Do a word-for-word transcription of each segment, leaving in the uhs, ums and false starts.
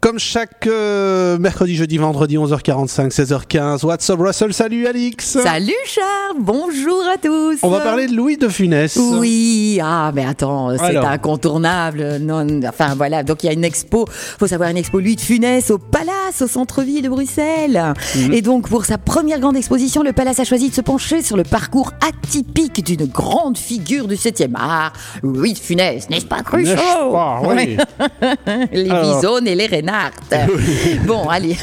Comme chaque euh, mercredi, jeudi, vendredi, onze heures quarante-cinq, seize heures quinze. What's up, Russell? Salut, Alix. Salut, Charles. Bonjour à tous. On va parler de Louis de Funès. Oui. Ah, mais attends, c'est Alors. incontournable. Non, enfin, voilà. Donc, il y a une expo. Faut savoir, une expo Louis de Funès au Palace, au centre-ville de Bruxelles. Mmh. Et donc, pour sa première grande exposition, le Palace a choisi de se pencher sur le parcours atypique d'une grande figure du septième art, Louis de Funès. N'est-ce pas, Cruchot? N'est-ce pas, oui. Les Alors. Bisonnes et les Reynard. Bon, allez.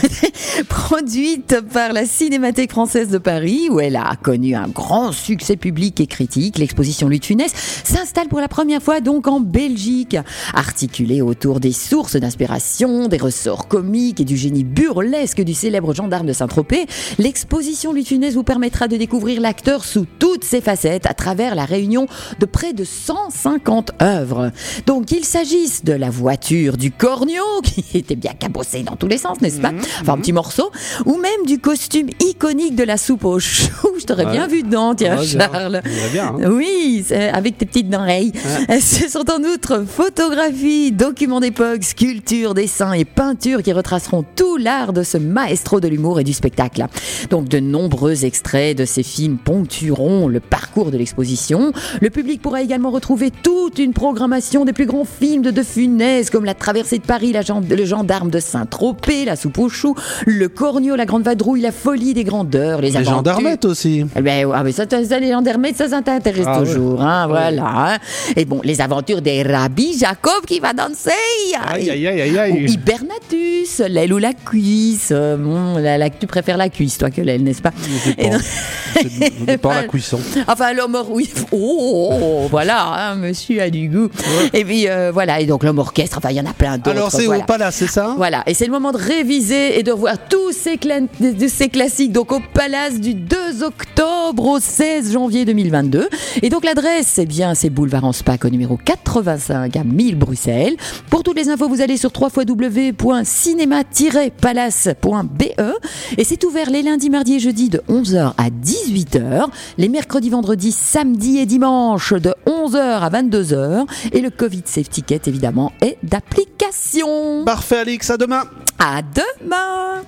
Produite par la Cinémathèque française de Paris, où elle a connu un grand succès public et critique, l'exposition Louis de Funès s'installe pour la première fois donc en Belgique. Articulée autour des sources d'inspiration, des ressorts comiques et du génie burlesque du célèbre gendarme de Saint-Tropez, l'exposition Louis de Funès vous permettra de découvrir l'acteur sous toutes ses facettes à travers la réunion de près de cent cinquante œuvres. Donc, qu'il s'agisse de la voiture du Cornio, qui était bien cabossé dans tous les sens, n'est-ce pas? Enfin, un petit morceau. Ou même du costume iconique de la soupe aux choux. Je t'aurais Ouais. bien vu dedans, tiens, Ouais, Charles. bien. Bien, hein. Oui, c'est- avec tes petites oreilles. Ouais. Ce sont en outre photographies, documents d'époque, sculptures, dessins et peintures qui retraceront tout l'art de ce maestro de l'humour et du spectacle. Donc, de nombreux extraits de ces films ponctueront le parcours de l'exposition. Le public pourra également retrouver toute une programmation des plus grands films de De Funès, comme La Traversée de Paris, la gen- Le Gendarme de Saint-Tropez, La Soupe aux choux, Le Cornio, La Grande Vadrouille, La Folie des Grandeurs, Les Les Aventures. gendarmettes aussi. Eh ben, ah, mais ça, ça, ça, les gendarmettes, ça, ça t'intéresse Ah, toujours, hein, voilà. hein. Et bon, les aventures des Rabbi Jacob qui va danser. Aïe, aïe, aïe, aïe, Ou aïe. Hibernatus, l'aile ou la cuisse. Euh, Bon, la, la- tu préfères la cuisse, toi, que l'aile, n'est-ce pas? Ça Et dépend. non- Ça dépend la cuisson. Enfin, l'homme or- oui. Oh, oh, oh, voilà, hein, monsieur a du goût. Et puis, euh, voilà, et donc l'homme orchestre, enfin, il y en a plein d'autres. Alors, c'est voilà. au Palace, c'est ça? Voilà, et c'est le moment de réviser et de revoir tous ces, cla- de ces classiques donc au Palace du deux octobre au seize janvier deux mille vingt-deux. Et donc l'adresse, c'est bien, c'est boulevard Anspach au numéro quatre-vingt-cinq à mille Bruxelles. Pour toutes les infos, vous allez sur w w w point cinéma tiret palace point b e et c'est ouvert les lundis, mardis et jeudis de onze heures à dix-huit heures, les mercredis, vendredis, samedis et dimanches de onze heures à vingt-deux heures et le Covid Safe Ticket évidemment est d'application. Parfait, Alix, à demain. À demain!